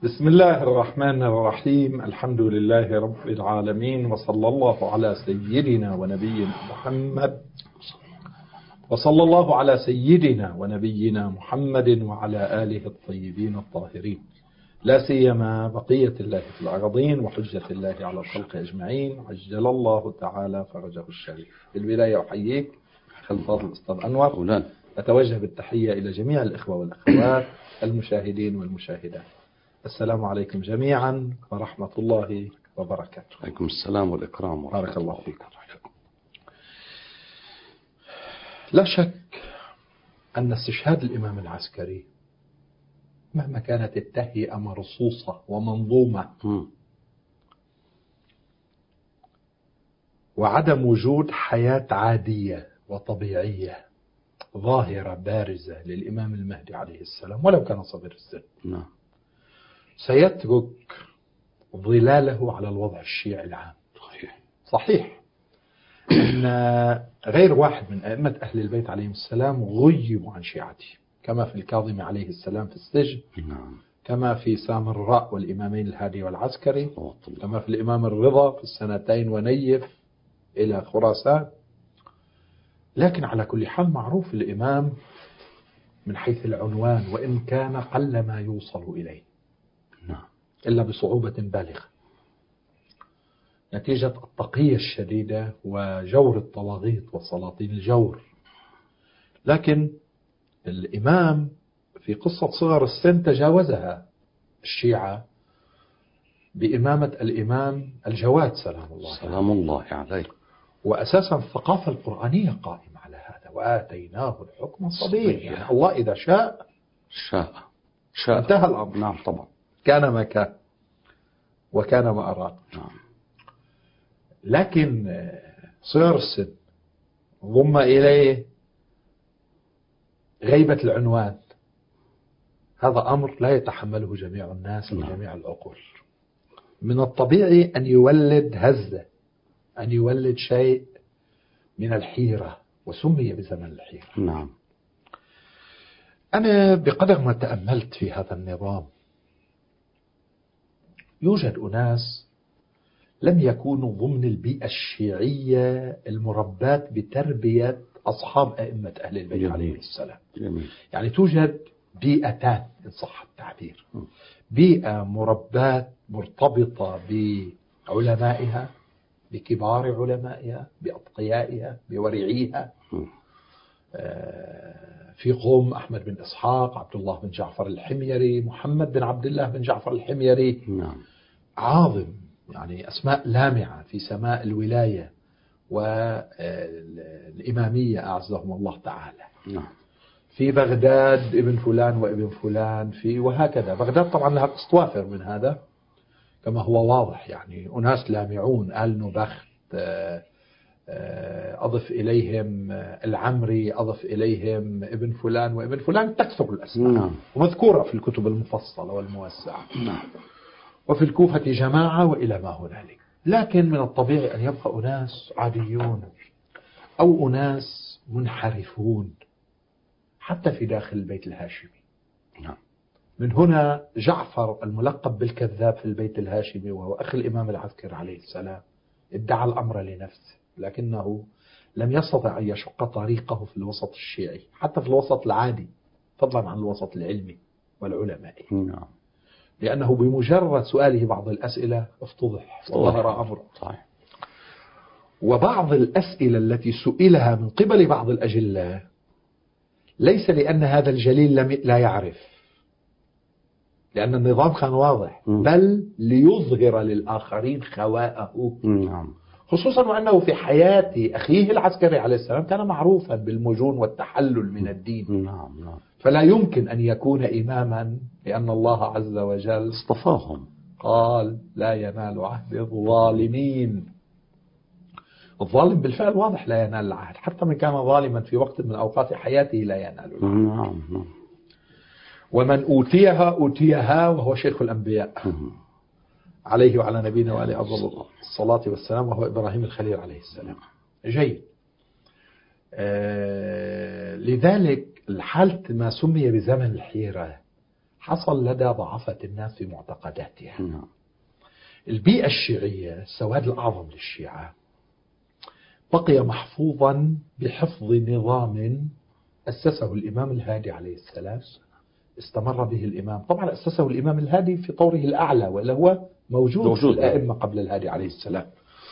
بسم الله الرحمن الرحيم. الحمد لله رب العالمين، وصلى الله على سيدنا ونبينا محمد وعلى آله الطيبين الطاهرين، لا سيما بقية الله في الأرضين وحجة الله على الخلق أجمعين، عجل الله تعالى فرجه الشريف. في البداية أحييك الفاضل الأستاذ أنور، أتوجه بالتحية إلى جميع الإخوة والأخوات المشاهدين والمشاهدات. السلام عليكم جميعا ورحمة الله وبركاته. عليكم السلام والإكرام. بارك الله فيك. لا شك أن استشهاد الإمام العسكري مهما كانت التهيئة مرصوصة ومنظومة وعدم وجود حياة عادية وطبيعية ظاهرة بارزة للإمام المهدي عليه السلام ولو كان صغير السن، سيترك ظلاله على الوضع الشيعي العام. صحيح أن غير واحد من أئمة أهل البيت عليهم السلام غيبوا عن شيعته، كما في الكاظم عليه السلام في السجن، كما في سامراء والإمامين الهادي والعسكري، كما في الإمام الرضا في السنتين ونيف إلى خراسان. لكن على كل حال معروف الإمام من حيث العنوان، وإن كان قل ما يوصل إليه إلا بصعوبة بالغة نتيجة التقية الشديدة وجور الطواغيت وسلاطين الجور. لكن الإمام في قصة صغر السن تجاوزها الشيعة بإمامة الإمام الجواد سلام الله عليه. وأساسا الثقافة القرآنية قائمة على هذا، وآتيناه الحكم صبيا. يعني الله إذا شاء انتهى الأمر. نعم طبعا. كان ما كان وكان ما أراد. لكن صغر السن ضم إليه غيبة العنوان، هذا أمر لا يتحمله جميع الناس وجميع العقول. من الطبيعي أن يولد هزة، أن يولد شيء من الحيرة، وسمي بزمن الحيرة. نعم. أنا بقدر ما تأملت في هذا النظام يوجد أناس لم يكونوا ضمن البيئة الشيعية المرباة بتربية أصحاب أئمة أهل البيت عليه السلام. يعني توجد بيئتان إن صح التعبير، بيئة مرباة مرتبطة بعلمائها، بكبار علمائها، بأتقيائها، بورعيها. في قوم أحمد بن إسحاق، عبد الله بن جعفر الحميري، محمد بن عبد الله بن جعفر الحميري، عاظم، يعني أسماء لامعة في سماء الولاية والإمامية أعزهم الله تعالى. في بغداد ابن فلان وابن فلان، في وهكذا. بغداد طبعا لها قسط وافر من هذا كما هو واضح، يعني أناس لامعون، آل نبخت، أضف إليهم العمري، أضف إليهم ابن فلان وابن فلان، تكثر الأسماء ومذكورة في الكتب المفصلة والموسعة. وفي الكوفة جماعة وإلى ما هنالك. لكن من الطبيعي أن يبقى أناس عاديون أو أناس منحرفون حتى في داخل البيت الهاشمي. من هنا جعفر الملقب بالكذاب في البيت الهاشمي، وهو أخي الإمام العسكري عليه السلام، ادعى الأمر لنفسه، لكنه لم يستطع أن يشق طريقه في الوسط الشيعي، حتى في الوسط العادي، فضلا عن الوسط العلمي والعلماء. لأنه بمجرد سؤاله بعض الأسئلة افتضح وظهر أمره. وبعض الأسئلة التي سئلها من قبل بعض الأجلاء ليس لأن هذا الجليل لا يعرف، لأن النظام كان واضح، بل ليظهر للآخرين خواءه. خصوصا وأنه في حياة أخيه العسكري عليه السلام كان معروفا بالمجون والتحلل من الدين. فلا يمكن أن يكون إماما، لأن الله عز وجل اصطفاهم، قال لا ينال عهد الظالمين. الظالم بالفعل واضح لا ينال العهد، حتى من كان ظالما في وقت من أوقات حياته لا ينال العهد. ومن أوتيها وهو شيخ الأنبياء عليه وعلى نبينا وعليه أفضل الصلاة والسلام، وهو إبراهيم الخليل عليه السلام. جيد. لذلك الحالة ما سمي بزمن الحيرة حصل لدى ضعفة الناس في معتقداتها. نعم. البيئة الشيعية، السواد الأعظم للشيعة، بقي محفوظا بحفظ نظام أسسه الإمام الهادي عليه السلام، استمر به الإمام. طبعا أسسه الإمام الهادي في طوره الأعلى، ولا هو موجود في الأئمة قبل الهادي عليه السلام،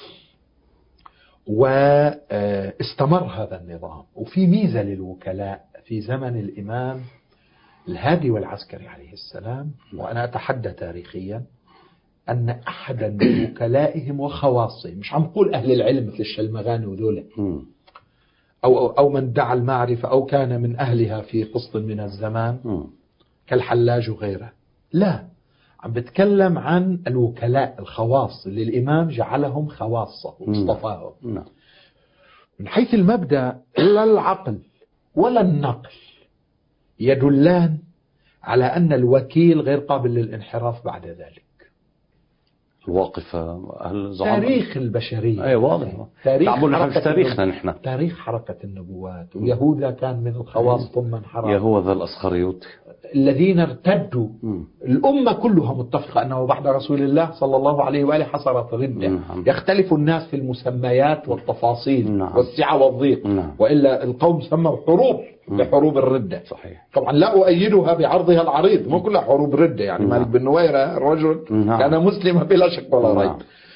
واستمر هذا النظام. وفي ميزة للوكلاء في زمن الإمام الهادي والعسكري عليه السلام، وأنا أتحدى تاريخيا، أن أحدا من وكلائهم وخواصهم، مش عم نقول أهل العلم مثل الشلمغاني وذولا، أو من دعا المعرفة أو كان من أهلها في قسط من الزمان كالحلاج وغيره، لا، عم بتكلم عن الوكلاء الخواص اللي الإمام جعلهم خواصة واصطفاهم. من حيث المبدأ لا العقل ولا النقل يدلان على أن الوكيل غير قابل للانحراف بعد ذلك. الواقفة تاريخ البشرية، أي واضح، تاريخنا نحن، تاريخ حركة النبوات. ويهوذا كان من الخواص ثم انحرف، يهوذا الأسخريوطي الذين ارتدوا. الأمة كلها متفقة أنه بعد رسول الله صلى الله عليه وآله حصلت ردة. يختلف الناس في المسميات والتفاصيل والسعة والضيق، وإلا القوم سموا حروب بحروب الردة. صحيح. طبعا لا أؤيدها بعرضها العريض، مو كلها حروب ردة يعني. مالك بن نويرة الرجل كان مسلما بلا شك ولا ريب.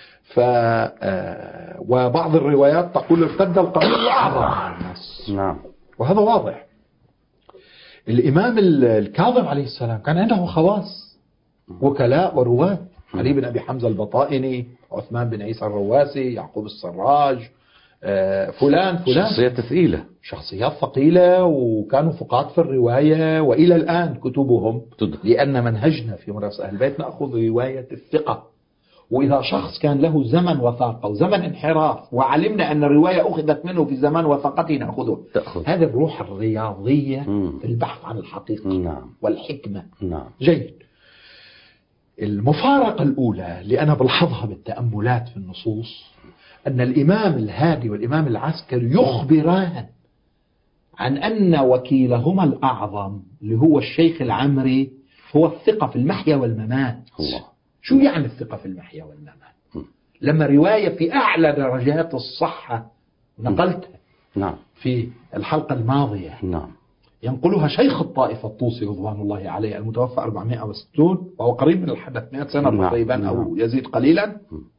وبعض الروايات تقول ارتد القليل الأعظم الناس. وهذا واضح. الإمام الكاظم عليه السلام كان عنده خواص، وكلاء ورواه، علي بن أبي حمزة البطائني، عثمان بن عيسى الرواسي، يعقوب السراج، فلان شخصيات ثقيلة، شخصيات ثقيلة، وكانوا فقاط في الرواية. وإلى الآن كتبهم، لأن منهجنا في مدرسة أهل البيت نأخذ رواية الثقة. وإذا شخص كان له زمن وثاقة وزمن انحراف، وعلمنا أن الرواية أخذت منه في زمان وثاقته، نأخذه. هذه الروح الرياضية في البحث عن الحقيقة والحكمة. جيد. المفارقة الأولى اللي أنا بلحظها بالتأملات في النصوص، أن الإمام الهادي والإمام العسكري يخبران عن أن وكيلهما الأعظم اللي هو الشيخ العمري هو الثقة في المحيا والممات. الله. شو يعني الثقة في المحيا والممات؟ لما رواية في أعلى درجات الصحة نقلتها في الحلقة الماضية، ينقلها شيخ الطائفة الطوسي رضوان الله عليه المتوفى 460، وهو قريب من الحدث 100 سنة تقريبا أو يزيد قليلا،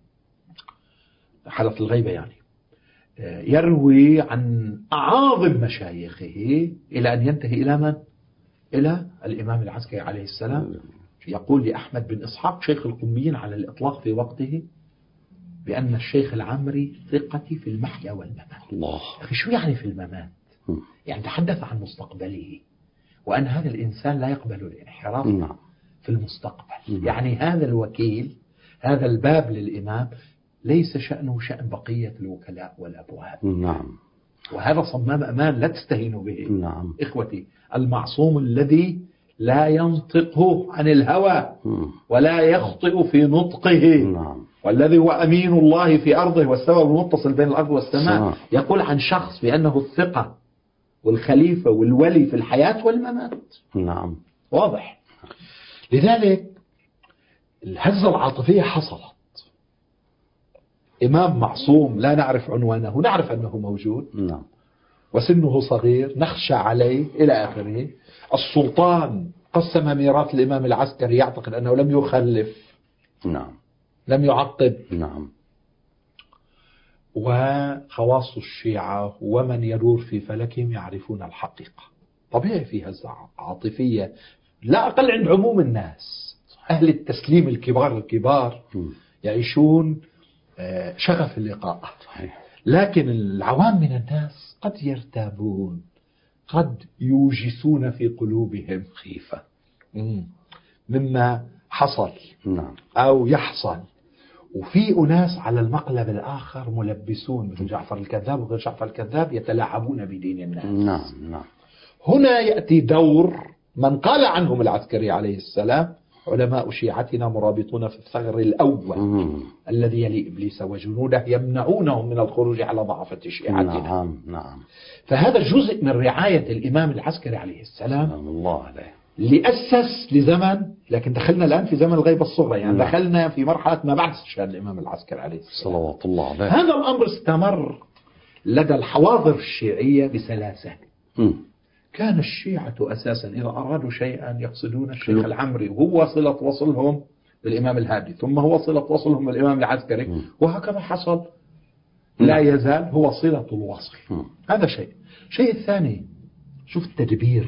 حدث الغيبة يعني. يروي عن أعاظم مشايخه إلى أن ينتهي إلى من؟ إلى الإمام العسكري عليه السلام. يقول لأحمد بن إسحاق شيخ القميين على الإطلاق في وقته بأن الشيخ العمري ثقتي في المحيا والممات. الله. أخي شو يعني في الممات؟ يعني تحدث عن مستقبله، وأن هذا الإنسان لا يقبل الانحراف في المستقبل. يعني هذا الوكيل، هذا الباب للإمام ليس شأنه شأن بقية الوكلاء والأبواب. وهذا صمام أمان لا تستهينوا به. إخوتي، المعصوم الذي لا ينطق عن الهوى ولا يخطئ في نطقه، والذي هو أمين الله في أرضه والسبب المتصل بين الأرض والسماء، يقول عن شخص بأنه الثقة والخليفة والولي في الحياة والممات. واضح. لذلك الهزة العاطفية حصلت. إمام معصوم لا نعرف عنوانه، نعرف أنه موجود، وسنه صغير، نخشى عليه إلى آخره. السلطان قسم ميراث الإمام العسكري، يعتقد أنه لم يخلف، لم يعقب. وخواص الشيعة ومن يدور في فلكهم يعرفون الحقيقة. طبيعي في هزة عاطفية لا أقل عند عموم الناس. أهل التسليم الكبار يعيشون شغف اللقاء، لكن العوام من الناس قد يرتابون، قد يوجسون في قلوبهم خيفة مما حصل أو يحصل. وفي أناس على المقلب الآخر ملبسون، مثل جعفر الكذاب وغير جعفر الكذاب، يتلاعبون بدين الناس. هنا يأتي دور من قال عنهم العسكري عليه السلام: علماء شيعتنا مرابطون في الثغر الأول الذي يلي إبليس وجنوده يمنعونهم من الخروج على ضعفة شيعتنا. فهذا جزء من رعاية الإمام العسكري عليه السلام. لأسس لزمن، لكن دخلنا الآن في زمن الغيبة الصغرى، يعني دخلنا في مرحلة ما بعد استشهاد الإمام العسكري عليه السلام صلوات الله عليه. هذا الأمر استمر لدى الحواضر الشيعية بسلاسة. كان الشيعة أساسا إذا أرادوا شيئا يقصدون الشيخ العمري، وهو صلة وصلهم بالإمام الهادي، ثم هو صلة وصلهم بالإمام العسكري، وهكذا حصل، لا يزال هو صلة الوصل. هذا شيء. الشيء الثاني، شوف التدبير،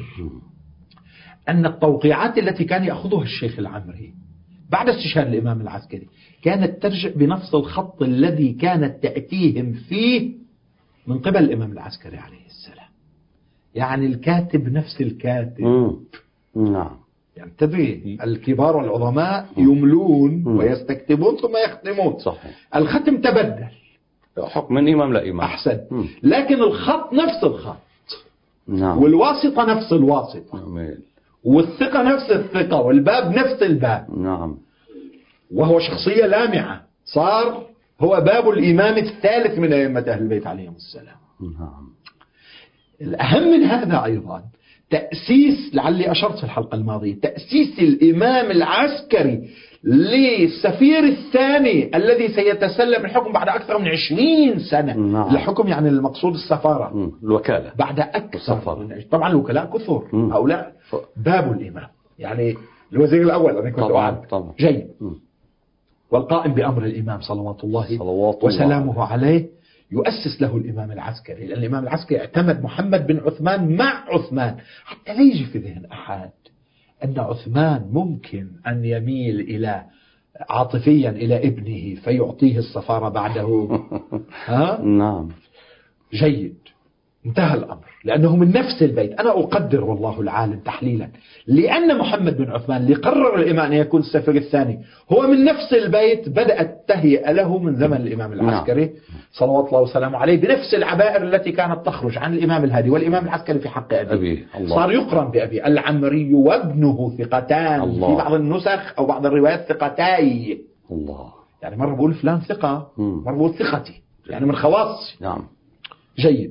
أن التوقيعات التي كان يأخذها الشيخ العمري بعد استشهاد الإمام العسكري كانت ترجع بنفس الخط الذي كانت تأتيهم فيه من قبل الإمام العسكري عليه السلام. يعني الكاتب نفس الكاتب. نعم. يعني تدري الكبار والعظماء يملون ويستكتبون ثم يختمون. صحيح. الختم تبدل حكم من إمام لإمام. أحسن. لكن الخط نفس الخط. نعم. والواسطة نفس الواسطة. والثقة نفس الثقة، والباب نفس الباب. نعم. وهو شخصية لامعة، صار هو باب الإمام الثالث من أئمة أهل البيت عليهم السلام. نعم. الأهم من هذا أيضا تأسيس، لعلي أشرت في الحلقة الماضية، تأسيس الإمام العسكري للسفير الثاني الذي سيتسلم الحكم بعد أكثر من 20 سنة. نعم. الحكم يعني المقصود السفارة. الوكالة. بعد أكثر طبعا الوكلاء كثر، هؤلاء باب الإمام، يعني الوزير الأول أنا كنت أعلم. جيد. والقائم بأمر الإمام صلوات الله وسلامه عليه يؤسس له الإمام العسكري، لأن الإمام العسكري اعتمد محمد بن عثمان مع عثمان، حتى لا يجي في ذهن أحد أن عثمان ممكن أن يميل إلى عاطفيا إلى ابنه فيعطيه السفارة بعده. ها؟ نعم. جيد. انتهى الأمر، لأنه من نفس البيت. أنا أقدر والله العالم تحليلا، لأن محمد بن عثمان اللي قرر الإمام أن يكون السفير الثاني هو من نفس البيت، بدأت تهيئ له من زمن الإمام العسكري صلوات الله وسلامه عليه بنفس العبائر التي كانت تخرج عن الإمام الهادي والإمام العسكري في حق أبيه. صار يقرن بأبيه. العمري وابنه ثقتان، في بعض النسخ أو بعض الروايات ثقتاي. الله. يعني مرة بقول فلان ثقة، مرة بقول ثقتي، يعني من خواص. نعم. جيد.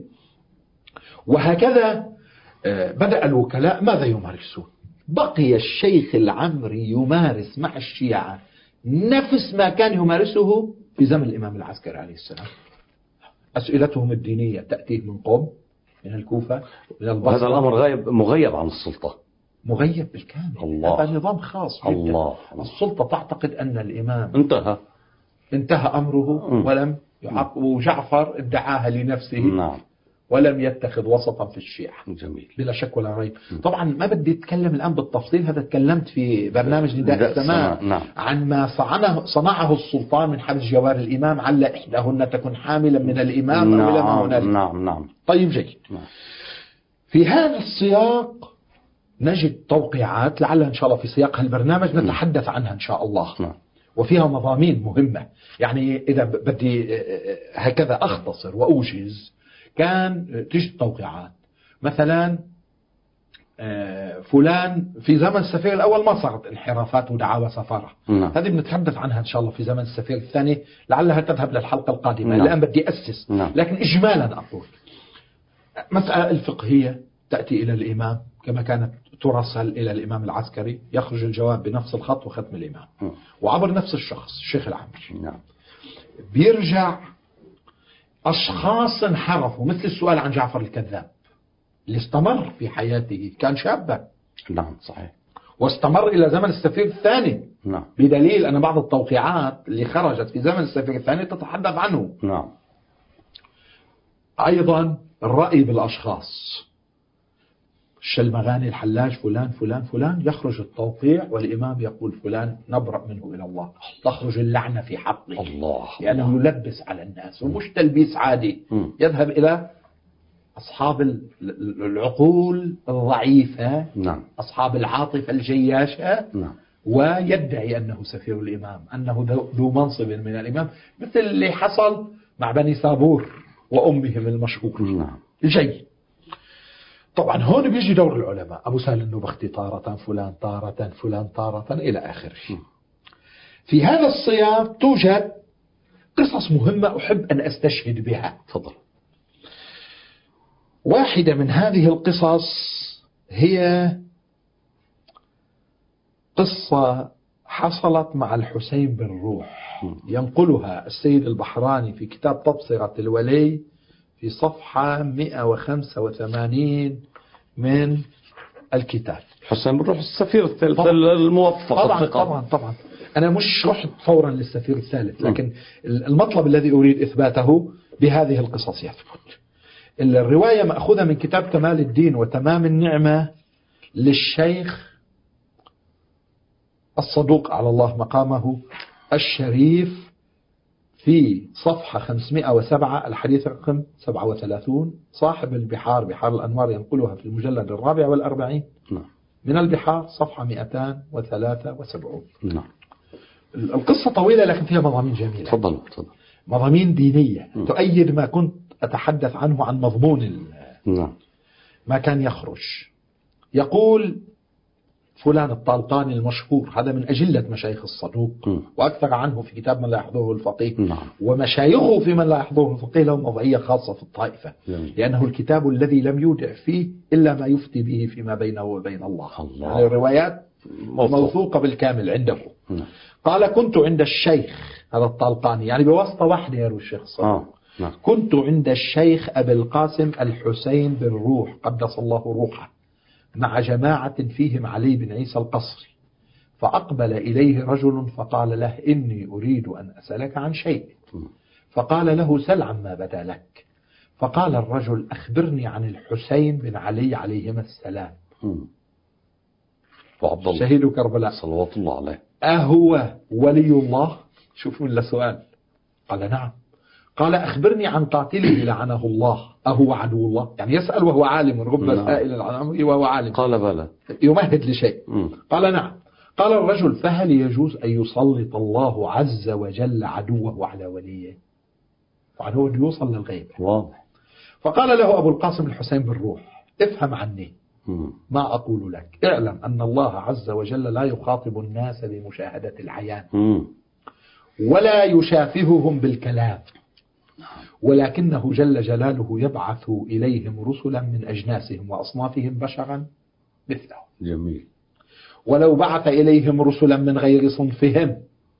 وهكذا بدأ الوكلاء ماذا يمارسون؟ بقي الشيخ العمري يمارس مع الشيعة نفس ما كان يمارسه في زمن الإمام العسكري عليه السلام. أسئلتهم الدينية تأتيه من قم، من الكوفة، من البصرة. هذا الأمر مغيب عن السلطة، مغيب بالكامل. الله. هذا نظام خاص جدا. الله. السلطة تعتقد أن الإمام انتهى أمره ولم يعاقب، وجعفر ادعاها لنفسه. نعم. ولم يتخذ وسطا في الشيعة. جميل. بلا شك ولا ريب. طبعا ما بدي أتكلم الآن بالتفصيل، هذا تكلمت في برنامج نداء السماء. نعم. عن ما صنعه السلطان من حبس جوار الإمام، عل إحداهن تكون حاملا من الإمام. نعم. أو إلى ما هنالك. نعم. طيب جيد. نعم. في هذا السياق نجد توقيعات، لعل إن شاء الله في سياق البرنامج نتحدث عنها إن شاء الله. نعم. وفيها مضامين مهمة. يعني إذا بدي هكذا أختصر وأوجز، كان تجد توقيعات مثلا فلان في زمن السفير الأول ما صارت انحرافات ودعاوى سفارة. هذه بنتحدث عنها إن شاء الله في زمن السفير الثاني، لعلها تذهب للحلقة القادمة. الآن بدي أسس، لكن إجمالا أقول مسألة الفقهية تأتي إلى الإمام كما كانت ترسل إلى الإمام العسكري، يخرج الجواب بنفس الخط وختم الإمام وعبر نفس الشخص الشيخ العمري. بيرجع أشخاص انحرفوا، مثل السؤال عن جعفر الكذاب اللي استمر في حياته، كان شابا. نعم صحيح. واستمر إلى زمن السفير الثاني. نعم. بدليل أن بعض التوقيعات اللي خرجت في زمن السفير الثاني تتحدث عنه. نعم. أيضا الرأي بالأشخاص، الشلمغاني، الحلاج، فلان فلان فلان، يخرج التوقيع والإمام يقول فلان نبرأ منه إلى الله، تخرج اللعنة في حقه. الله. لأنه يلبس على الناس، ومش تلبيس عادي. يذهب إلى أصحاب العقول الضعيفة. نعم. أصحاب العاطفة الجياشة. نعم. ويدعي أنه سفير الإمام، أنه ذو منصب من الإمام، مثل اللي حصل مع بني سابور وأمهم المشهور. نعم. جيد. طبعا هون بيجي دور العلماء، أبو سهل النبختي تارة، فلان تارة، فلان تارة، إلى آخره. في هذا السياق توجد قصص مهمة أحب أن أستشهد بها. تفضل. واحدة من هذه القصص هي قصة حصلت مع الحسين بن روح، ينقلها السيد البحراني في كتاب تبصرة الولي في صفحة 185 من الكتاب. حسين بن روح السفير الثالث الموفق. طبعا أنا مش رحت فورا للسفير الثالث، لكن المطلب الذي أريد إثباته بهذه القصص يثبت. الرواية مأخوذة من كتاب كمال الدين وتمام النعمة للشيخ الصدوق على الله مقامه الشريف في صفحة 507 الحديث رقم 37. صاحب البحار بحار الأنوار ينقلها في المجلد 44 من البحار صفحة 273. القصة طويلة لكن فيها مضامين جميلة. تفضل. مضامين دينية تؤيد ما كنت أتحدث عنه عن مضمون ما كان يخرج. يقول فلان الطالقاني المشهور، هذا من أجلة مشايخ الصدوق وأكثر عنه في كتاب من لا يحضره الفقيه. ومشايخه في من لا يحضره الفقيه لهم وضعية خاصة في الطائفة، لأنه الكتاب الذي لم يودع فيه إلا ما يفتي به فيما بينه وبين الله. يعني الروايات موثوقة بالكامل عنده. قال كنت عند الشيخ هذا الطالقاني، يعني بواسطة واحدة يروي الشيخ الصدوق. كنت عند الشيخ أبي القاسم الحسين بن روح قدس الله روحه مع جماعة فيهم علي بن عيسى القصري، فأقبل إليه رجل فقال له إني أريد أن أسألك عن شيء. فقال له سل عما بدا لك. فقال الرجل أخبرني عن الحسين بن علي عليهما السلام وعبد الله شهيد كربلاء صلوات الله عليه، أهو ولي الله؟ شوف من السؤال. قال نعم. قال أخبرني عن قاتله لعنه الله أهو عدو الله؟ يعني يسأل وهو عالم، رب سائل عن أمره وهو عالم. قال بلى، يمهد لشيء. قال نعم. قال الرجل فهل يجوز أن يسلط الله عز وجل عدوه على وليه؟ طبعا هو يوصل للغيب واضح. فقال له أبو القاسم الحسين بن روح افهم عني ما أقول لك، اعلم أن الله عز وجل لا يخاطب الناس بمشاهدة العيان ولا يشافههم بالكلام، ولكنه جل جلاله يبعث إليهم رسلا من أجناسهم وأصنافهم بشرا مثلهم. جميل. ولو بعث إليهم رسلا من غير صنفهم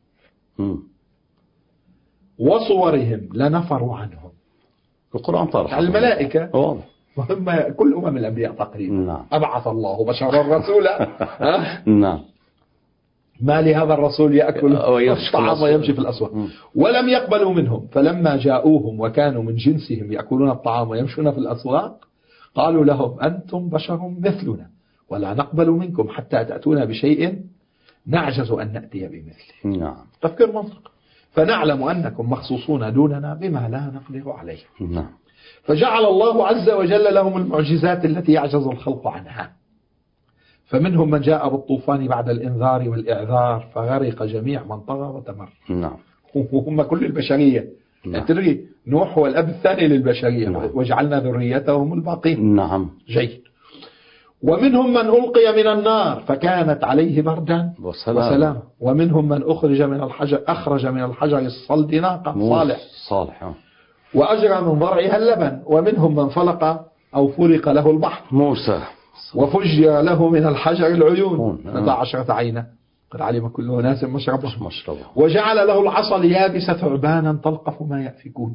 وصورهم لنفروا عنهم. القرآن طرح الملائكة واضح، وهم كل الأنبياء تقريبا. أبعث الله بشرا رسولا. نعم. ما لهذا الرسول يأكل الطعام ويمشي في الأسواق. ولم يقبلوا منهم، فلما جاءوهم وكانوا من جنسهم يأكلون الطعام ويمشون في الأسواق قالوا لهم أنتم بشر مثلنا ولا نقبل منكم حتى تأتونا بشيء نعجز أن نأتي بمثله. نعم. تفكير منطق. فنعلم أنكم مخصوصون دوننا بما لا نقدر عليه. نعم. فجعل الله عز وجل لهم المعجزات التي يعجز الخلق عنها، فمنهم من جاء بالطوفان بعد الإنذار والإعذار فغرق جميع من طغى وتمر. نعم. وهم كل البشرية. نعم. تدري نوح هو الأب الثاني للبشرية. نعم. وجعلنا ذريتهم الباقين. نعم. جيد. ومنهم من ألقي من النار فكانت عليه بردا وسلام. ومنهم من أخرج من الحجر الصلد ناقة صالح وأجرى من ضرعها اللبن. ومنهم من فلق أو فرق له البحر موسى وفجر له من الحجر العيون 12 عينا قد علم كل أناس مشربه. وجعل له العصا اليابسة ثعبانا تلقف ما يأفكون.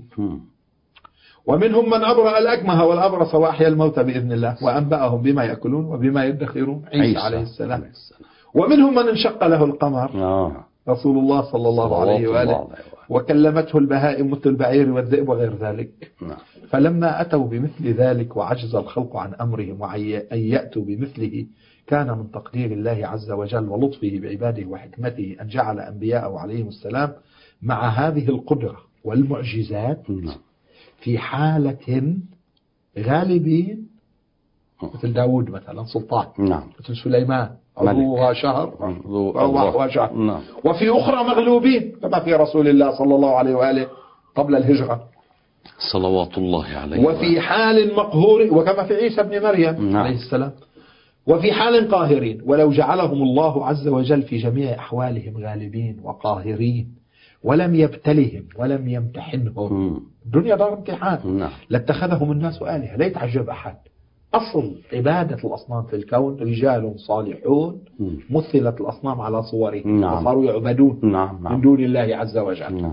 ومنهم من أبرأ الأكمه والأبرص وأحيا الموتى بإذن الله وأنبأهم بما يأكلون وبما يدخرون عيسى عليه السلام. ومنهم من انشق له القمر رسول الله صلى الله عليه وآله وكلمته البهائم مثل البعير والذئب وغير ذلك. فلما أتوا بمثل ذلك وعجز الخلق عن أمرهم وأن يأتوا بمثله كان من تقدير الله عز وجل ولطفه بعباده وحكمته أن جعل أنبياءه عليهم السلام مع هذه القدرة والمعجزات في حالة غالبين، مثل داود مثلا سلطان، مثل سليمان أبوها شهر أرواحها شهر، وفي أخرى مغلوبين كما في رسول الله صلى الله عليه وآله قبل الهجرة صلوات الله عليه، وفي حال مقهور وكما في عيسى بن مريم عليه السلام، وفي حال قاهرين. ولو جعلهم الله عز وجل في جميع أحوالهم غالبين وقاهرين ولم يبتلهم ولم يمتحنهم، الدنيا دار امتحان، لاتخذهم الناس آلهة. لا يتعجب أحد أصل عبادة الأصنام في الكون رجال صالحون مثلت الأصنام على صورهم وصاروا يعبدون من دون الله عز وجل.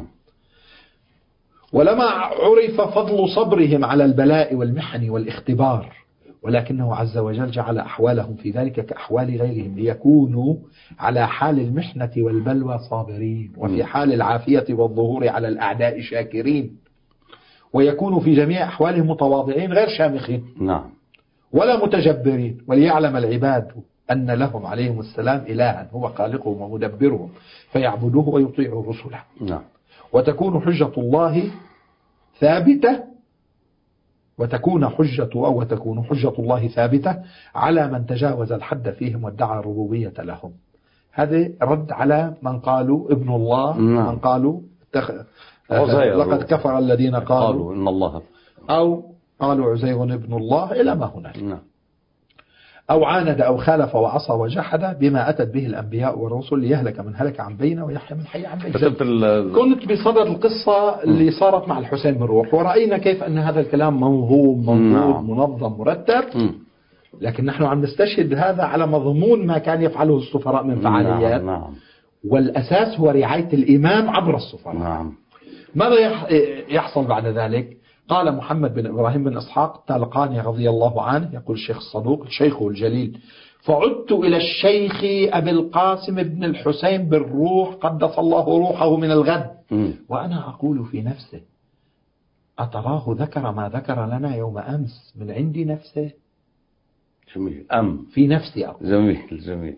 ولما عرف فضل صبرهم على البلاء والمحن والاختبار، ولكنه عز وجل جعل أحوالهم في ذلك كأحوال غيرهم ليكونوا على حال المحنة والبلوى صابرين، وفي حال العافية والظهور على الأعداء شاكرين، ويكونوا في جميع أحوالهم متواضعين غير شامخين ولا متجبرين، وليعلم العباد أن لهم عليهم السلام إلها هو خالقهم ومدبرهم فيعبدوه ويطيعوا رسله. وتكون حجة الله ثابتة وتكون حجة الله ثابتة على من تجاوز الحد فيهم وادعى الربوبية لهم. هذا رد على من قالوا ابن الله، من قالوا لقد كفر الذين قالوا إن الله، أو قالوا عزير ابن الله إلى ما هناك. أو عاند أو خالف وعصى وجحد بما أتت به الأنبياء والرسل ليهلك من هلك عن بينه ويحيى من حي عن بينه. كنت بصدد القصة اللي صارت مع الحسين بن روح، ورأينا كيف أن هذا الكلام منظوم منظم مرتب، لكن نحن عم نستشهد هذا على مضمون ما كان يفعله السفراء من فعاليات. والأساس هو رعاية الإمام عبر السفراء. ماذا يحصل بعد ذلك؟ قال محمد بن إبراهيم بن إسحاق تلقاني رضي الله عنه، يقول الشيخ الصدوق شيخه الجليل، فعدت إلى الشيخ أبي القاسم بن الحسين بالروح قدس الله روحه من الغد، وأنا أقول في نفسه أتراه ذكر ما ذكر لنا يوم أمس من عندي نفسه. جميل. في نفسي أقول. جميل.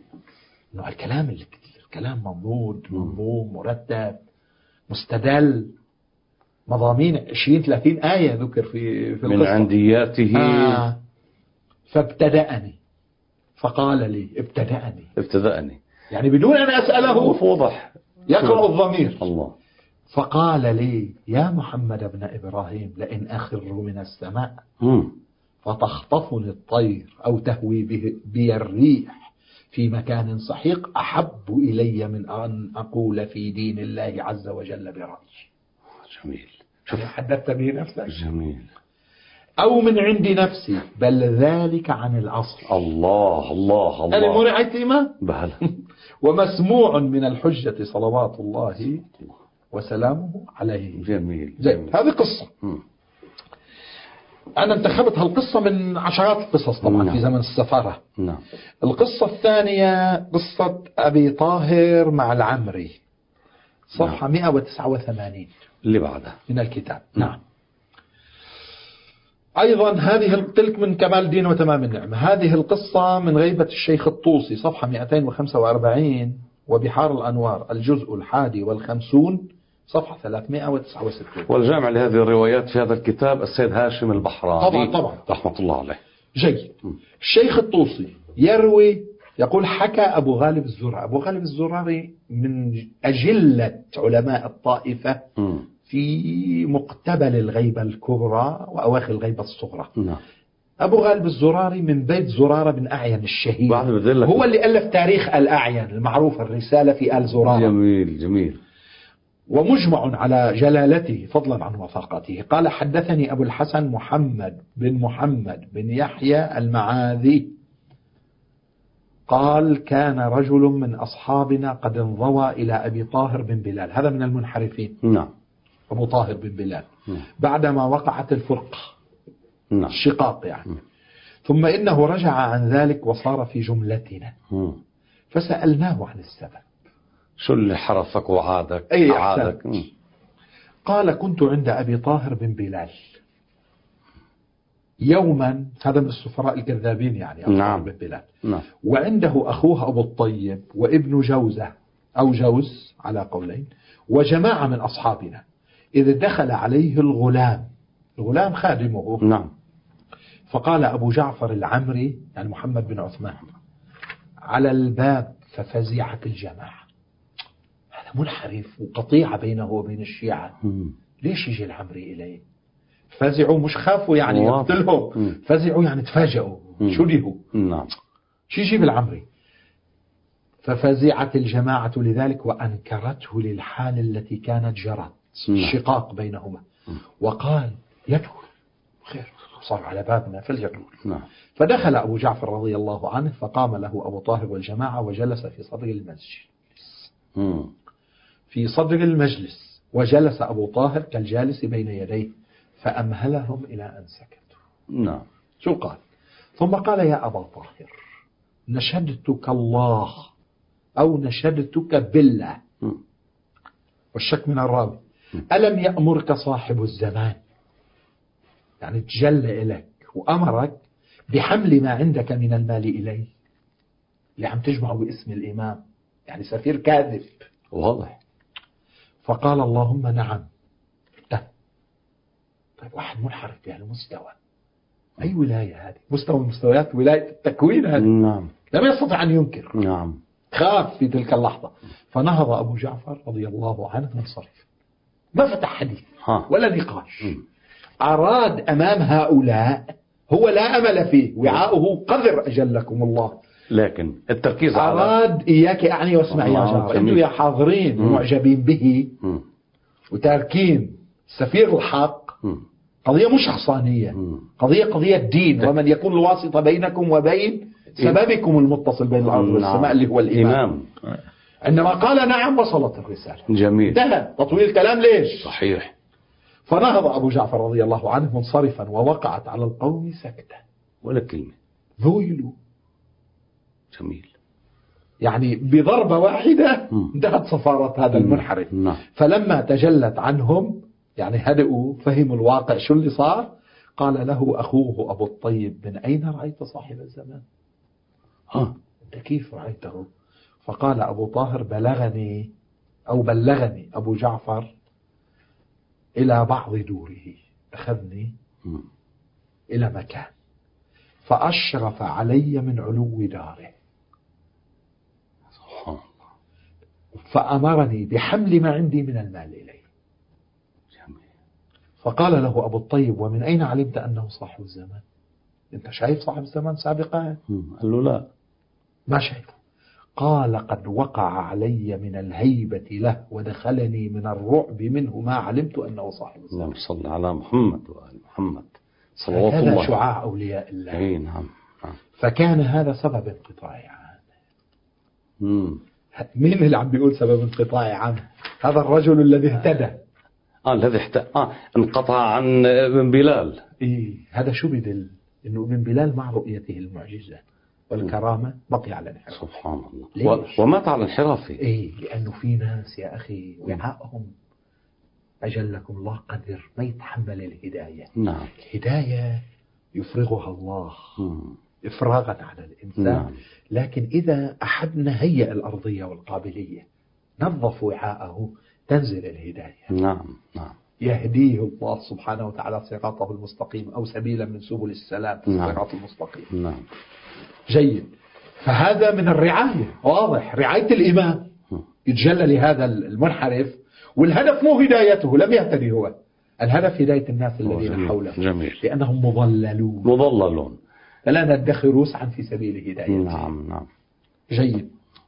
الكلام منظوم مرتب مستدل، مضامين 20-30 آية ذكر في القصة من عندياته. فابتدأني فقال لي ابتدأني يعني بدون أن أسأله وضح يقرأ الضمير. الله. فقال لي يا محمد بن إبراهيم لئن أخر من السماء فتخطفني الطير أو تهوي بي الريح في مكان سحيق أحب إلي من أن أقول في دين الله عز وجل برأيي. جميل. حدثت به نفسك. جميل. أو من عند نفسي بل ذلك عن الأصل. الله الله الله. أنا مرعتي ما بهلا. ومسموع من الحجة صلوات الله وسلامه عليه. جميل. هذه قصة. أنا انتخبت هالقصة من عشرات القصص طبعا في زمن السفارة. القصة الثانية قصة أبي طاهر مع العمري، صفحة 189 اللي بعدها من الكتاب. أيضا هذه تلك من كمال الدين وتمام النعمة. هذه القصة من غيبة الشيخ الطوسي، صفحة 245، وبحار الأنوار الجزء 51 صفحة 369. والجامع لهذه الروايات في هذا الكتاب السيد هاشم البحراني طبعا رحمة الله عليه. جيد. الشيخ الطوسي يروي، يقول حكى أبو غالب الزراري. أبو غالب الزراري من أجلة علماء الطائفة في مقتبل الغيبة الكبرى وأواخر الغيبة الصغرى. أبو غالب الزراري من بيت زرارة بن أعين الشهيد، هو اللي ألف تاريخ الأعين المعروف، الرسالة في آل زرارة. جميل. ومجمع على جلالته فضلا عن وثاقته. قال حدثني أبو الحسن محمد بن يحيى المعاذي قال كان رجل من أصحابنا قد انضوى إلى أبي طاهر بن بلال، هذا من المنحرفين. أبو طاهر بن بلال بعدما وقعت الفرقة الشقاق يعني. ثم إنه رجع عن ذلك وصار في جملتنا، فسألناه عن السبب. شو اللي حرفك وعادك؟ قال كنت عند أبي طاهر بن بلال يوما، هذا من السفراء الكذابين يعني أبو طاهر بن بلال. وعنده أخوه أبو الطيب وابن جوزة أو جوز على قولين وجماعة من أصحابنا، إذ دخل عليه الغلام خادمه. فقال أبو جعفر العمري يعني محمد بن عثمان على الباب، ففزعت الجماعة. هذا منحرف وقطيعة بينه وبين الشيعة، ليش يجي العمري إليه؟ فزعوا، مش خافوا يعني يقتلهم، فزعوا يعني تفاجئوا، شدهوا. شو يجيب العمري؟ ففزعت الجماعة لذلك وأنكرته للحال التي كانت جرت، الشقاق بينهما، وقال يدخل خير صار على بابنا فليقول. نعم. فدخل أبو جعفر رضي الله عنه فقام له أبو طاهر والجماعة وجلس في صدر المسجد في صدر المجلس، وجلس أبو طاهر كالجالس بين يديه فأمهلهم إلى أن سكتوا. نعم. شو قال؟ ثم قال يا أبا طاهر نشدتك الله أو نشدتك بالله، والشك من الراوي، ألم يأمرك صاحب الزمان، يعني تجلى إليك وأمرك بحمل ما عندك من المال إليه اللي عم تجمعه باسم الإمام، يعني سفير كاذب واضح. فقال اللهم نعم. طيب واحد منحرف بهالمستوى، أي ولاية هذه؟ مستوى المستويات ولاية التكوين هذه. نعم. لم يستطع أن ينكر. نعم. خاف في تلك اللحظة، فنهض أبو جعفر رضي الله عنه منصرف، ما فتح حديث ولا نقاش. أراد أمام هؤلاء، هو لا أمل فيه، وعاؤه قذر أجلكم الله، لكن التركيز على أراد إياك أعني واسمع يا جار، أنتم يا حاضرين ومعجبين به وتاركين سفير الحق، قضية مش شخصانية، قضية دين، ومن يكون الواسطة بينكم وبين سببكم المتصل بين الأرض والسماء اللي هو الإمام. عندما قال نعم وصلت الرسالة. جميل. انتهى تطويل الكلام. ليش؟ صحيح. فنهض أبو جعفر رضي الله عنه منصرفا، ووقعت على القوم سكتة ولا كلمة. ذويلوا. جميل. يعني بضربة واحدة انتهت صفارة هذا المنحرف. فلما تجلت عنهم يعني هدئوا، فهموا الواقع شو اللي صار. قال له أخوه أبو الطيب من أين رأيت صاحب الزمان؟ أنت كيف رأيته؟ فقال أبو طاهر بلغني أبو جعفر إلى بعض دوره، أخذني إلى مكان فأشرف علي من علو داره، فأمرني بحمل ما عندي من المال إليه. فقال له أبو الطيب ومن أين علمت أنه صاحب الزمان؟ أنت شايف صاحب الزمان سابقا؟ قال له لا، ما شايفه. قال قد وقع علي من الهيبة له ودخلني من الرعب منه ما علمت أنه صاحب الزمان. اللهم صل على محمد وآل محمد صلوات الله. هذا شعاع أولياء الله. أي نعم. فكان هذا سبب انقطاع عنه. مين اللي عم بيقول سبب انقطاع عنه؟ هذا الرجل الذي اهتدى. انقطع عن ابن بلال. هذا شو بدل؟ إنه ابن بلال مع رؤيته المعجزة والكرامة بقي على الانحراف. سبحان الله. ومات على انحرافه. لأنه في ناس يا أخي وعاءهم أجلكم الله قدر ما يتحمل الهداية. نعم. الهداية يفرغها الله إفراغا على الإنسان. لكن إذا أحبنا هيئ الأرضية والقابلية نظف وعاءه تنزل الهداية. نعم. يهديه الله سبحانه وتعالى صراطه المستقيم أو سبيلا من سبل السلام في الصراط المستقيم. جيد. فهذا من الرعاية، واضح، رعاية الإمام يتجلى لهذا المنحرف، والهدف مو هدايته، لم يهتدي هو، الهدف هداية الناس الذين حوله. جميل. لأنهم مضللون فلا ندخر وسعا في سبيل هدايته. نعم. جيد.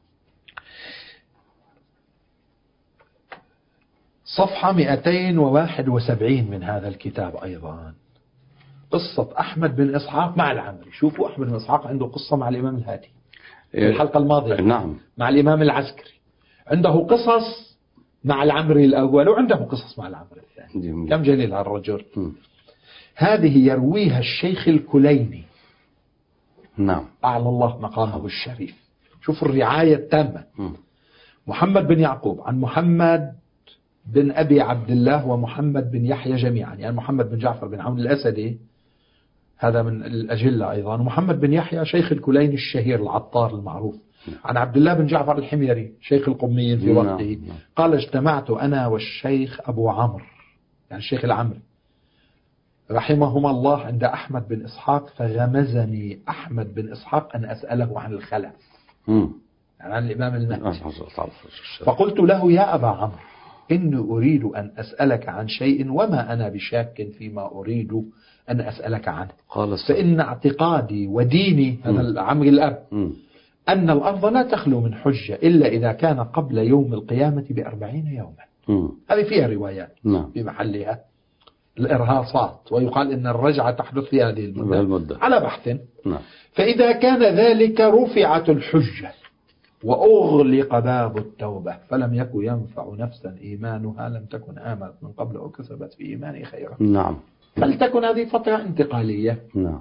صفحة 271 من هذا الكتاب أيضا قصة أحمد بن إسحاق مع العمري. شوفوا أحمد بن إسحاق عنده قصة مع الإمام الهادي في الحلقة الماضية. نعم. مع الإمام العسكري عنده قصص مع العمري الأول وعنده قصص مع العمري الثاني. جميل. كم جليل هالرجل. هذه يرويها الشيخ الكليني. نعم. أعلى الله مقامه الشريف. شوفوا الرعاية التامة. محمد بن يعقوب عن محمد بن أبي عبد الله ومحمد بن يحيى جميعا، يعني محمد بن جعفر بن عون الأسدي هذا من الأجلة أيضا، ومحمد بن يحيى شيخ الكلين الشهير العطار المعروف، عن عبد الله بن جعفر الحميري شيخ القميين في وقته. قال اجتمعت أنا والشيخ أبو عمرو يعني الشيخ العمري رحمهما الله عند أحمد بن إسحاق، فغمزني أحمد بن إسحاق أن أسأله عن الخلف يعني عن الإمام المهدي. فقلت له يا أبا عمرو إني أريد أن أسألك عن شيء وما أنا بشاك فيما أريد أن أسألك عنه. فإن اعتقادي وديني هذا العمري الأب أن الأرض لا تخلو من حجة إلا إذا كان قبل يوم القيامة ب40 يوما. هذه فيها روايات في محلها. الإرهاصات، ويقال إن الرجعة تحدث في هذه المدة على بحث. نعم. فإذا كان ذلك رفعت الحجة وأغلق باب التوبة، فلم يكن ينفع نفسا إيمانها لم تكن آمنت من قبل أو كسبت في إيمانها خيرا. نعم. فلتكن هذه فترة انتقالية. نعم.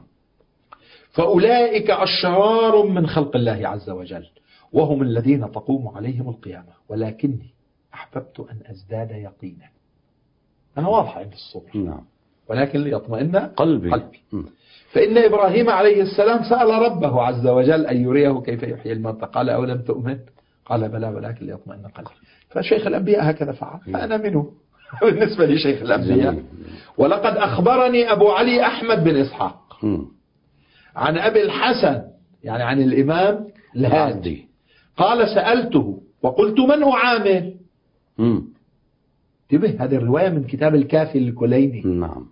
فأولئك أشرار من خلق الله عز وجل، وهم الذين تقوم عليهم القيامة، ولكني أحببت أن أزداد يقينا. أنا واضح عند الصبح. نعم. ولكن ليطمئن قلبي. فإن إبراهيم عليه السلام سأل ربه عز وجل أن يريه كيف يحيي الموتى، قال أولم تؤمن؟ قال بلى ولكن ليطمئن قلبي. فشيخ الأنبياء هكذا فعل، فأنا منه بالنسبة لشيخ الأنبياء. ولقد أخبرني أبو علي أحمد بن إسحاق عن أبي الحسن، يعني عن الإمام الهادي، قال سألته وقلت من أعامل؟ انتبه، هذه الرواية من كتاب الكافي الكليني. نعم.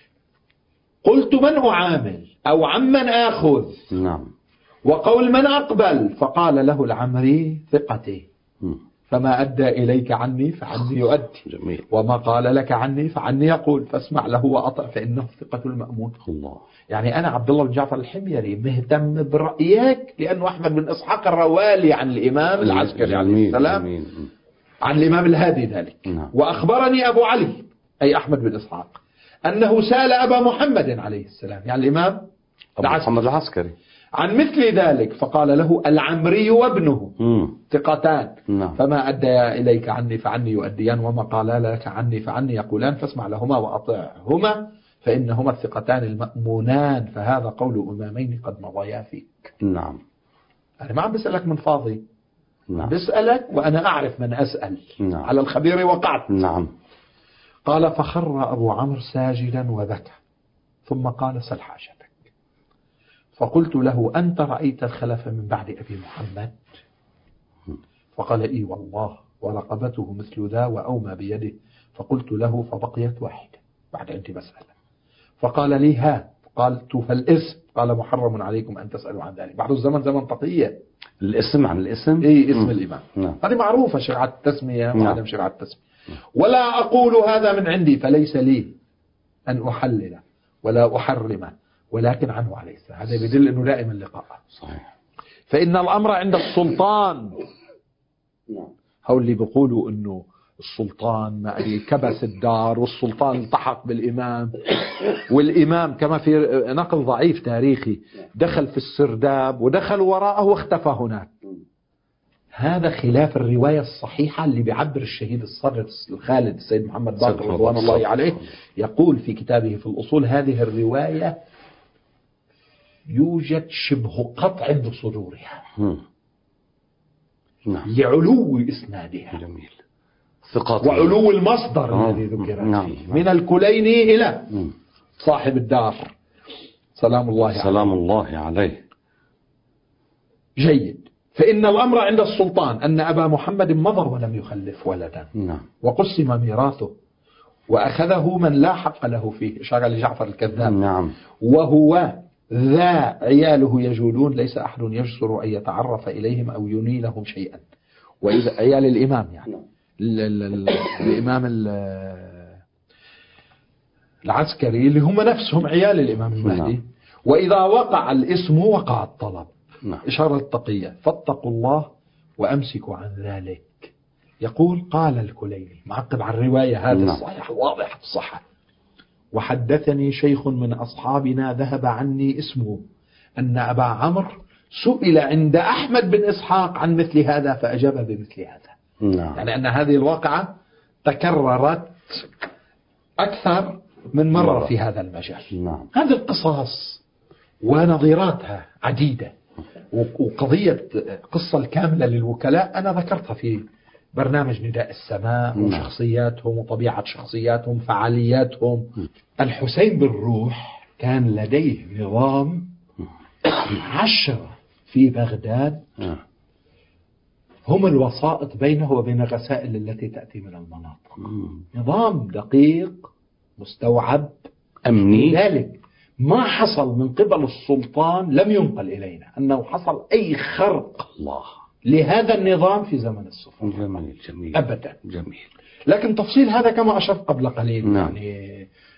قلت من أعامل أو عمن آخذ؟ نعم. وقول من أقبل؟ فقال له العمري ثقتي، فما أدى إليك عني فعني يؤدي، جميل. وما قال لك عني فعني يقول، فاسمع له وأطع فإنه ثقة المأمون. الله. يعني أنا عبد الله بن جعفر الحميري مهتم برأيك، لأنه أحمد بن إسحاق الروالي عن الإمام العسكري عليه السلام عن الإمام الهادي ذلك. نعم. وأخبرني أبو علي أي أحمد بن إسحاق أنه سأل أبا محمد عليه السلام، يعني الإمام محمد العسكري، عن مثل ذلك، فقال له العمري وابنه ثقتان. نعم. فما أدى إليك عني فعني يؤديان، وما قال لك عني فعني يقولان، فاسمع لهما وأطعهما فإنهما الثقتان المأمونان، فهذا قول إمامين قد مضيا فيك. نعم. أنا ما عم بسألك من فاضي. نعم. بسألك وأنا أعرف من أسأل. نعم. على الخبير وقعت. نعم. قال فخر أبو عمرو ساجدا وبكى، ثم قال سل حاجتك. فقلت له أنت رأيت الخلف من بعد أبي محمد؟ فقال إي والله، ورقبته مثل ذا وأومى بيده. فقلت له فبقيت واحدة بعد أنت مسألة. فقال لي ها، قالت فالاسم؟ قال محرم عليكم أن تسألوا عن ذلك، بعد الزمن زمن تقية. الاسم عن الاسم؟ إيه، اسم الإمام. نعم. هذه معروفة، شرعة التسمية وعدم شرعة التسمية. ولا أقول هذا من عندي، فليس لي أن أحلل ولا أحرمه، ولكن عنه عليه السلام. هذا يدل أنه دائما لقاءه. صحيح. فإن الأمر عند السلطان. نعم. هؤلاء اللي بيقولوا أنه السلطان ما كبس الدار، والسلطان التحق بالإمام، والإمام كما في نقل ضعيف تاريخي دخل في السرداب ودخل وراءه واختفى هناك. هذا خلاف الرواية الصحيحة اللي بيعبر الشهيد الصدر الخالد السيد محمد باقر رضوان الله عليه، يقول في كتابه في الأصول هذه الرواية يوجد شبه قطع عند صدورها لعلو إسنادها. جميل. وعلو المصدر الذي ذكر فيه من الكليني إلى صاحب الدار سلام الله عليه. جيد. فإن الأمر عند السلطان أن أبا محمد مضى ولم يخلف ولدا. نعم. وقسم ميراثه وأخذه من لا حق له فيه، إشارة لجعفر الكذاب. نعم. وهو ذا عياله يجولون، ليس أحد يجسر أن يتعرف إليهم أو ينيلهم شيئا. وإذا عيال الإمام يعني الإمام العسكري اللي هم نفسهم عيال الإمام المهدي. وإذا وقع الاسم وقع الطلب. إشارة التقية، فاتقوا الله وأمسكوا عن ذلك. يقول قال الكليني معقب على الرواية هذا الصحيح واضح الصحة: وحدثني شيخ من أصحابنا ذهب عني اسمه أن أبا عمرو سئل عند أحمد بن إسحاق عن مثل هذا فأجاب بمثل هذا. يعني أن هذه الواقعة تكررت أكثر من مرة في هذا المجال. هذه القصص ونظيراتها عديدة، وقضية قصة الكاملة للوكلاء أنا ذكرتها في برنامج نداء السماء، وشخصياتهم وطبيعة شخصياتهم فعالياتهم. الحسين بن روح كان لديه نظام 10 في بغداد هم الوسائط بينه وبين الرسائل التي تأتي من المناطق. نظام دقيق مستوعب أمني. ذلك ما حصل من قبل السلطان لم ينقل إلينا أنه حصل أي خرق لهذا النظام في زمن السلطان. جميل. أبدا. جميل. لكن تفصيل هذا كما أشرت قبل قليل يعني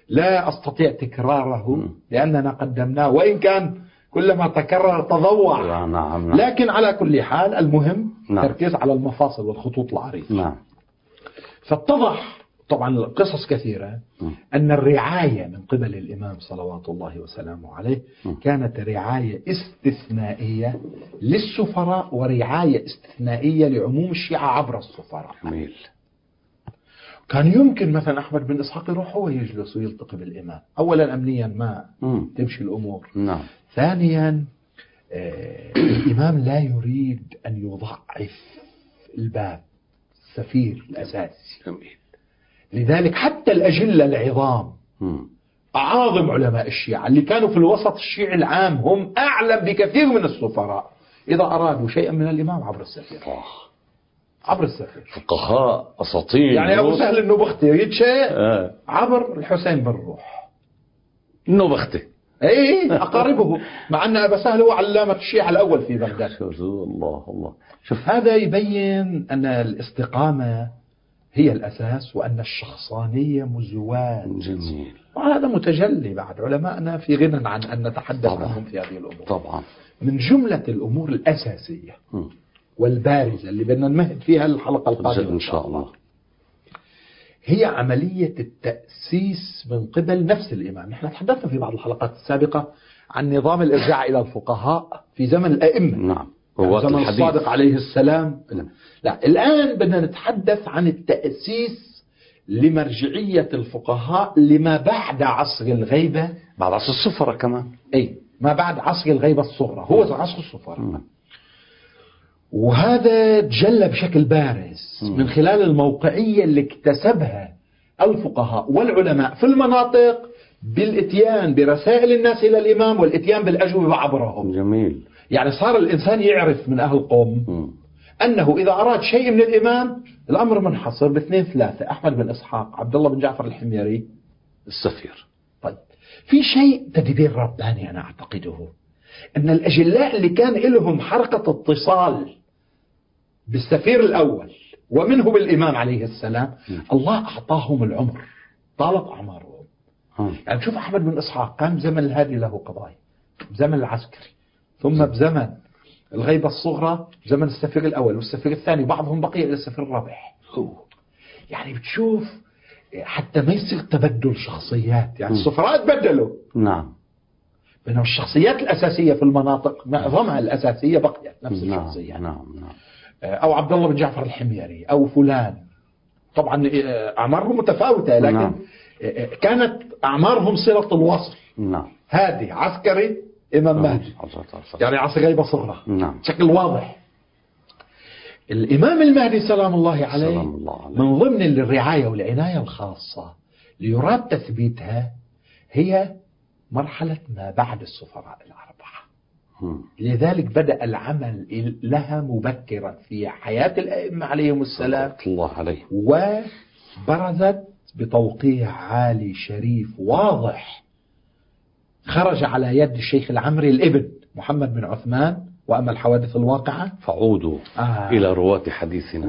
لا أستطيع تكراره لأننا قدمناه، وإن كان كلما تكرر تضوع. نعم. لكن على كل حال المهم نعم. تركيز على المفاصل والخطوط العريضة. نعم. فاتضح طبعا قصص كثيرة أن الرعاية من قبل الإمام صلوات الله وسلامه عليه كانت رعاية استثنائية للسفراء ورعاية استثنائية لعموم الشيعة عبر السفراء. جميل. كان يمكن مثلا أحمد بن إسحاق يروح هو يجلس ويلتقي بالإمام. أولا أمنيا ما تمشي الأمور. نعم. ثانيا الإمام لا يريد أن يضعف الباب السفير الأساسي. جميل. لذلك حتى الأجلة العظام أعاظم علماء الشيعة اللي كانوا في الوسط الشيعي العام هم أعلم بكثير من السفراء إذا أرادوا شيئا من الإمام عبر السفير. عبر السفير. فقهاء أساطير يعني أبو سهل النبختي يريد شيء عبر الحسين بن روح. النبختي ايه أقاربه، مع أن أبا سهل هو علامة الشيعة الأول في بغداد. الله. شوف هذا يبين أن الاستقامة هي الأساس وأن الشخصانية مزواج. جميل. وهذا متجلي بعد علماءنا في غنى عن أن نتحدث عنهم في هذه الأمور. طبعا. من جملة الأمور الأساسية والبارزة اللي بدنا نمهد فيها الحلقة القادمة إن شاء الله هي عملية التأسيس من قبل نفس الإمام. نحن تحدثنا في بعض الحلقات السابقة عن نظام الإرجاع إلى الفقهاء في زمن الأئمة. نعم. يعني زمن الصادق عليه السلام. لا الآن بدنا نتحدث عن التأسيس لمرجعية الفقهاء لما بعد عصر الغيبة، بعد عصر السفرة كمان. ما بعد عصر الغيبة الصغرى هو عصر السفرة. وهذا تجلى بشكل بارز من خلال الموقعية اللي اكتسبها الفقهاء والعلماء في المناطق بالاتيان برسائل الناس إلى الإمام والاتيان بالأجوبة عبرهم. جميل. يعني صار الإنسان يعرف من أهل قوم أنه إذا أراد شيء من الإمام الأمر منحصر باثنين ثلاثة: أحمد بن إسحاق، عبد الله بن جعفر الحميري، السفير. طيب في شيء تدبير رباني أنا أعتقده أن الأجلاء اللي كان لهم حركة اتصال بالسفير الأول ومنه بالإمام عليه السلام الله أعطاهم العمر، طالت أعمارهم. يعني شوف أحمد بن إسحاق كان بزمن الهادي له قضايا، بزمن العسكري، ثم بزمن الغيبة الصغرى، زمن السفير الأول والسفير الثاني، بعضهم بقي إلى السفير الرابع. يعني بتشوف حتى ما يصير تبدل شخصيات، يعني السفراء تبدلوا نعم، بينما الشخصيات الأساسية في المناطق معظمها الأساسية بقيت نفس الشخصية. نعم. أو عبد الله بن جعفر الحميري أو فلان، طبعا أعمارهم متفاوتة لكن كانت أعمارهم صلة الوصل. نعم. هادي عسكري إمام مهدي، يعني عصر غيبة صغرى. نعم. بشكل واضح. الإمام المهدي سلام الله عليه من ضمن الرعاية والعناية الخاصة ليراد تثبيتها هي مرحلة ما بعد السفراء الأربعة. لذلك بدأ العمل لها مبكرا في حياة الأئمة عليهم السلام الله عليه، وبرزت بتوقيع عالي شريف واضح خرج على يد الشيخ العمري الابن محمد بن عثمان. وأما الحوادث الواقعة فعودوا إلى رواة حديثنا.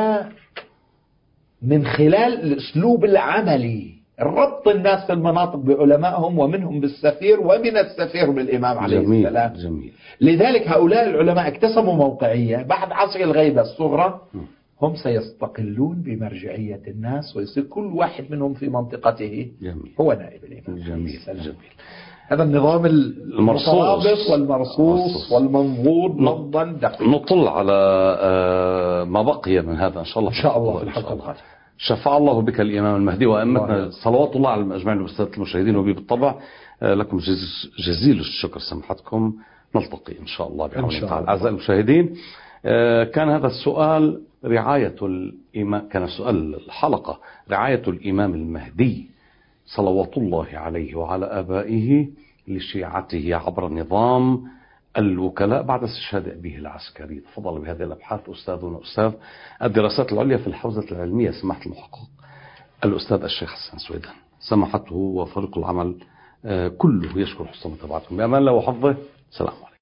ومن خلال الأسلوب العملي ربط الناس في المناطق بعلمائهم ومنهم بالسفير ومن السفير بالإمام عليه السلام. جميل. لذلك هؤلاء العلماء اكتسبوا موقعية بعد عصر الغيبة الصغرى. هم سيستقلون بمرجعية الناس ويصير كل واحد منهم في منطقته هو نائب الإمام. جميل. هذا النظام المترابط والمرصوص والمنظور نظا دقيق. نطل على ما بقي من هذا إن شاء الله. إن شاء الله في الحلقة القادمة. شفع الله بك الإمام المهدي وأئمتنا صلوات الله على أجمعين والسادة المشاهدين وبي بالطبع. لكم جزيل الشكر سمحتكم. نلتقي إن شاء الله بعون الله تعالى. أعزائي المشاهدين، كان هذا السؤال رعاية الإمام، كان سؤال الحلقة رعاية الإمام المهدي صلوات الله عليه وعلى آبائه لشيعته عبر نظام الوكلاء بعد استشهاد أبيه العسكري. تفضل بهذه الأبحاث أستاذنا أستاذ الدراسات العليا في الحوزة العلمية سماحة المحقق الأستاذ الشيخ حسن سويدان. سماحته وفريق العمل كله يشكر حسن متابعتكم. بأمان الله وحفظه. سلام عليكم.